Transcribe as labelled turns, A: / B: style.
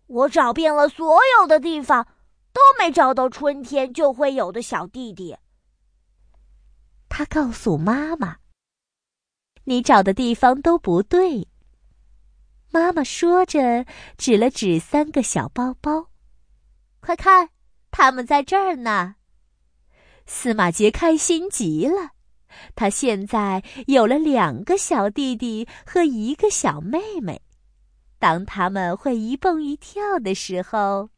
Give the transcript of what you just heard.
A: 我找遍了所有的地方，都没找到春天就会有的小弟弟。
B: 他告诉妈妈：“你找的地方都不对。”妈妈说着，指了指3个小包包：“快看，他们在这儿呢！”司马杰开心极了，他现在有了2个小弟弟和1个小妹妹。当他们会一蹦一跳的时候，